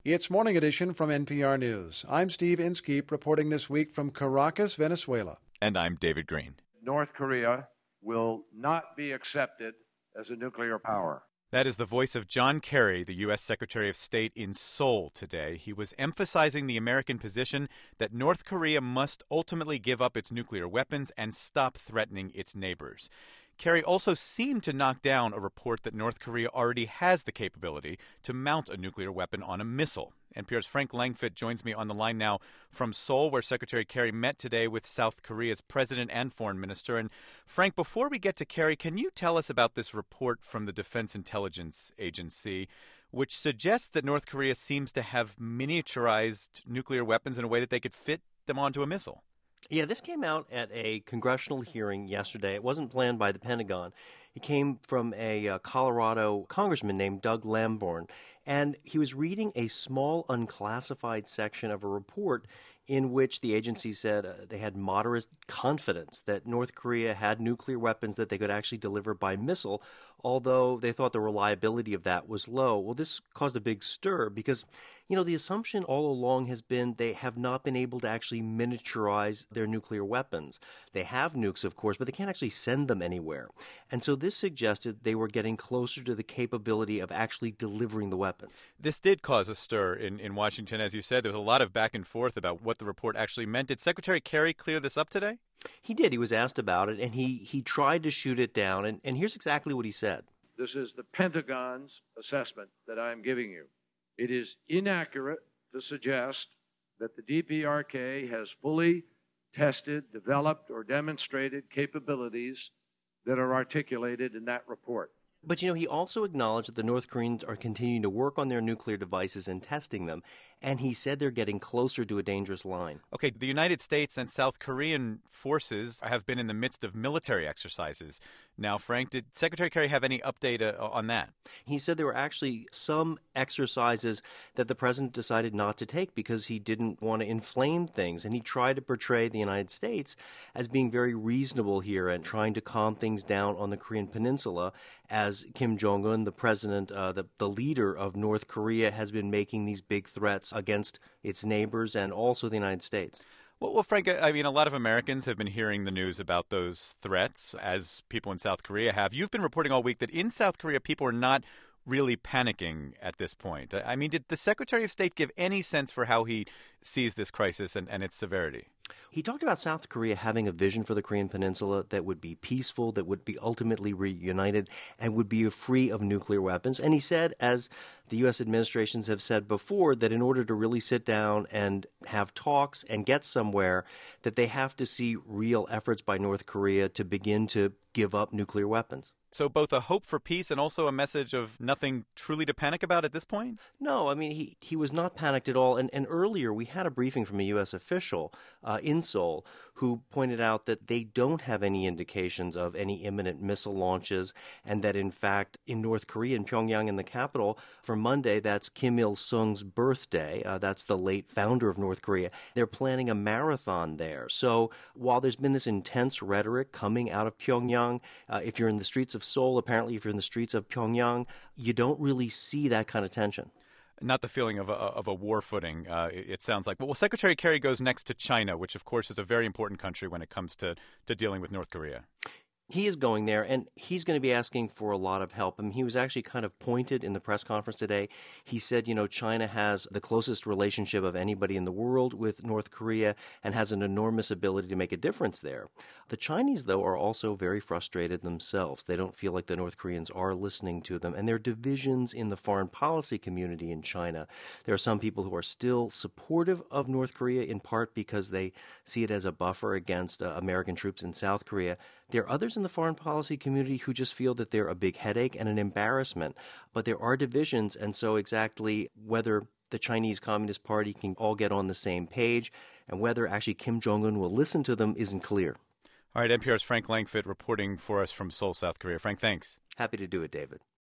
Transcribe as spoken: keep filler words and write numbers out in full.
It's Morning Edition from N P R News. I'm Steve Inskeep reporting this week from Caracas, Venezuela. And I'm David Green. North Korea will not be accepted as a nuclear power. That is the voice of John Kerry, the U S. Secretary of State in Seoul today. He was emphasizing the American position that North Korea must ultimately give up its nuclear weapons and stop threatening its neighbors. Kerry also seemed to knock down a report that North Korea already has the capability to mount a nuclear weapon on a missile. N P R's Frank Langfitt joins me on the line now from Seoul, where Secretary Kerry met today with South Korea's president and foreign minister. And Frank, before we get to Kerry, can you tell us about this report from the Defense Intelligence Agency, which suggests that North Korea seems to have miniaturized nuclear weapons in a way that they could fit them onto a missile? Yeah, this came out at a congressional hearing yesterday. It wasn't planned by the Pentagon. It came from a uh, Colorado congressman named Doug Lamborn, and he was reading a small unclassified section of a report in which the agency said uh, they had moderate confidence that North Korea had nuclear weapons that they could actually deliver by missile, although they thought the reliability of that was low. Well, this caused a big stir because, you know, the assumption all along has been they have not been able to actually miniaturize their nuclear weapons. They have nukes, of course, but they can't actually send them anywhere. And so this suggested they were getting closer to the capability of actually delivering the weapons. This did cause a stir in, in Washington, as you said. There was a lot of back and forth about what the report actually meant. Did Secretary Kerry clear this up today? He did. He was asked about it, and he, he tried to shoot it down. And, and here's exactly what he said. This is the Pentagon's assessment that I am giving you. It is inaccurate to suggest that the D P R K has fully tested, developed, or demonstrated capabilities that are articulated in that report. But, you know, he also acknowledged that the North Koreans are continuing to work on their nuclear devices and testing them, and he said they're getting closer to a dangerous line. Okay, the United States and South Korean forces have been in the midst of military exercises. Now, Frank, did Secretary Kerry have any update uh, on that? He said there were actually some exercises that the president decided not to take because he didn't want to inflame things, and he tried to portray the United States as being very reasonable here and trying to calm things down on the Korean Peninsula as Kim Jong-un, the president, uh, the, the leader of North Korea, has been making these big threats against its neighbors and also the United States. Well, well, Frank, I mean, a lot of Americans have been hearing the news about those threats, as people in South Korea have. You've been reporting all week that in South Korea, people are not really panicking at this point. I mean, did the Secretary of State give any sense for how he sees this crisis and, and its severity? He talked about South Korea having a vision for the Korean Peninsula that would be peaceful, that would be ultimately reunited, and would be free of nuclear weapons. And he said, as the U S administrations have said before, that in order to really sit down and have talks and get somewhere, that they have to see real efforts by North Korea to begin to give up nuclear weapons. So both a hope for peace and also a message of nothing truly to panic about at this point? No, I mean, he, he was not panicked at all. And, and earlier we had a briefing from a U S official uh, in Seoul who pointed out that they don't have any indications of any imminent missile launches and that, in fact, in North Korea, in Pyongyang, in the capital, for Monday, that's Kim Il-sung's birthday. Uh, that's the late founder of North Korea. They're planning a marathon there. So while there's been this intense rhetoric coming out of Pyongyang, uh, if you're in the streets of Seoul, apparently if you're in the streets of Pyongyang, you don't really see that kind of tension. Not the feeling of a, of a war footing, uh, it, it sounds like. But, well, Secretary Kerry goes next to China, which, of course, is a very important country when it comes to, to dealing with North Korea. He is going there, and he's going to be asking for a lot of help. I mean, he was actually kind of pointed in the press conference today. He said, you know, China has the closest relationship of anybody in the world with North Korea and has an enormous ability to make a difference there. The Chinese, though, are also very frustrated themselves. They don't feel like the North Koreans are listening to them, and there are divisions in the foreign policy community in China. There are some people who are still supportive of North Korea, in part because they see it as a buffer against uh, American troops in South Korea. There are others in the foreign policy community who just feel that they're a big headache and an embarrassment. But there are divisions, and so exactly whether the Chinese Communist Party can all get on the same page and whether actually Kim Jong-un will listen to them isn't clear. All right, N P R's Frank Langfitt reporting for us from Seoul, South Korea. Frank, thanks. Happy to do it, David.